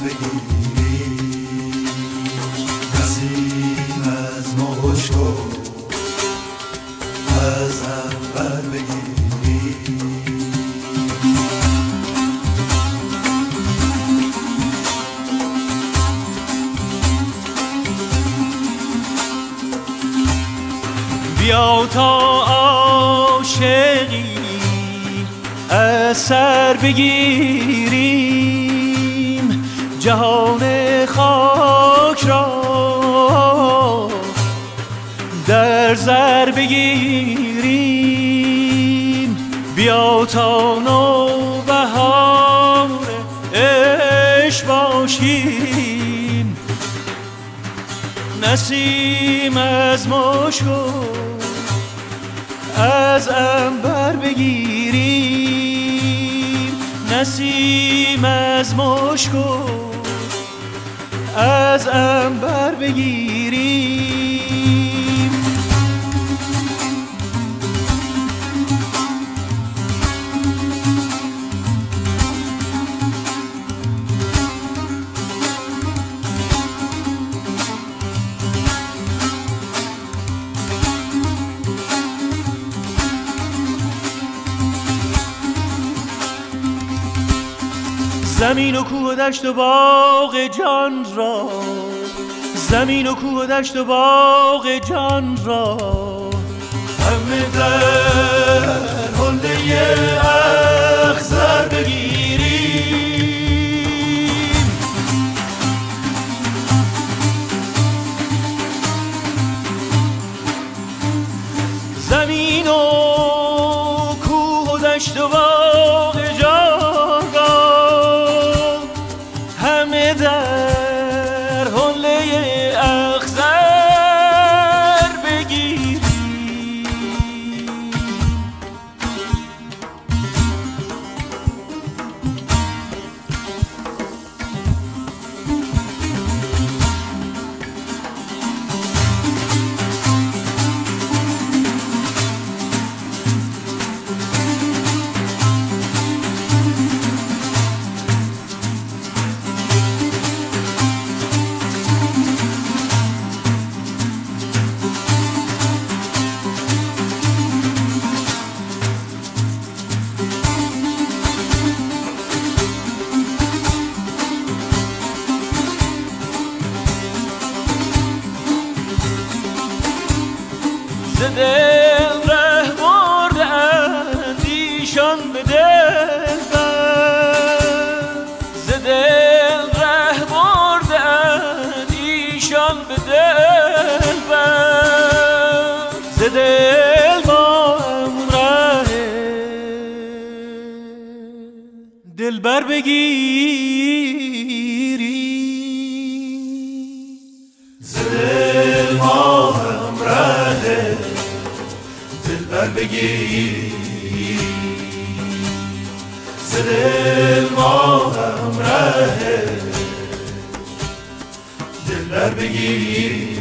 بگیری، نسیم از مشکو از عنبر بگیری. بیا تا عاشقی از سر بگیریم، جهان خاک را در زر بگیریم. بیا تا نوبهار عشق باشیم، نسیم از مشکو از عنبر بگیریم، نسیم از مشکو از عنبر بگیریم. زمین و کوه و دشت و باغ جان را، زمین و کوه و دشت و باغ جان را، همه در حله اخضر بگیریم. زمین و کوه و دشت و باغ جان را، همه در حله اخضر بگیریم. ز دل ره برده اندیشان به دل بر، ز دل ره برده اندیشان به دل بر، ز دل با هم ره دلبر بگیری، ز دل ما هم ره دلبر بگیری، ز دل ما هم ره دلبر بگیری.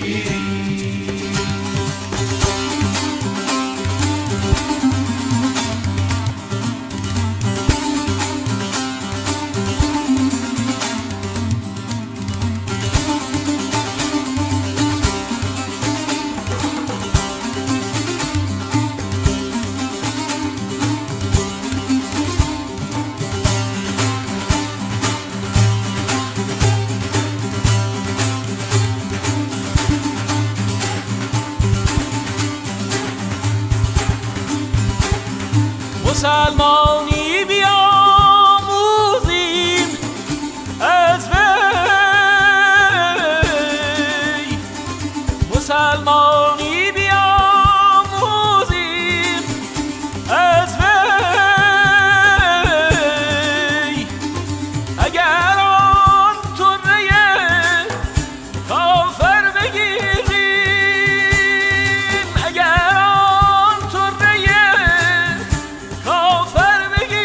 مسلمانی بیاموزیم از وی، مسلمانی بیاموزیم از وی. اگر آن طره کافر بگیریم، اگر آن طره کافر بگیریم،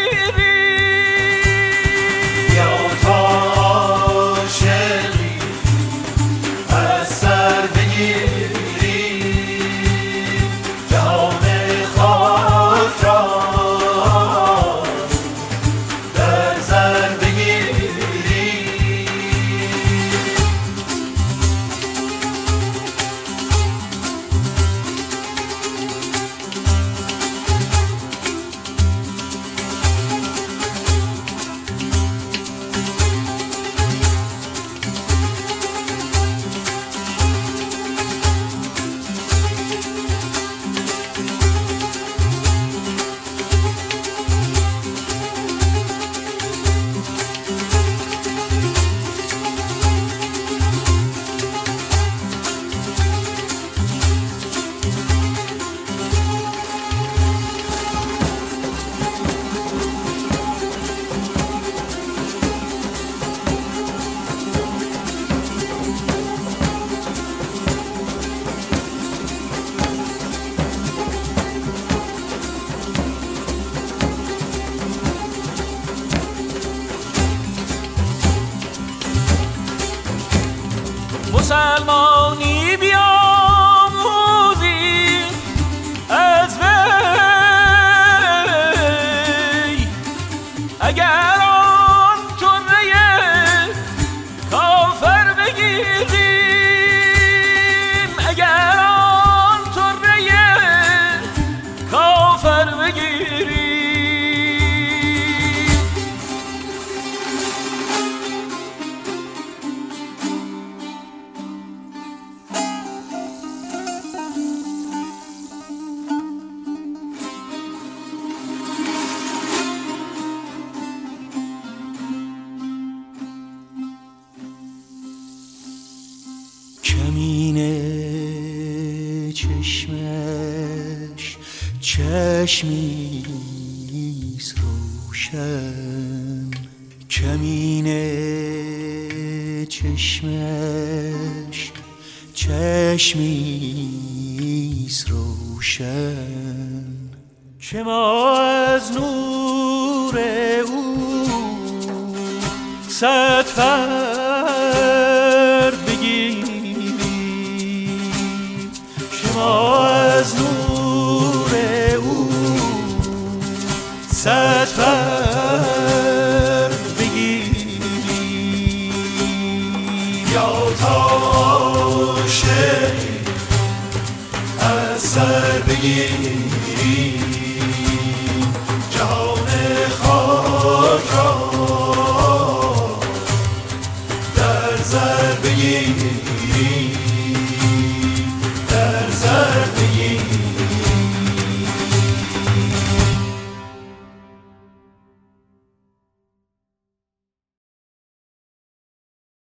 مسلمانی بیاموزی از وی، اگر آن طره کافر بگیریم، اگر آن طره کافر بگیریم. کمین چشمش چشمیست روشن، کمین چشمش چشمیست روشن، که ما از نور او صد فرد بگیریم، که ما از نور او صد فرد بگیریم. یا تا عاشقی از سر بگیریم، جهان خاک را در زر بگیریم.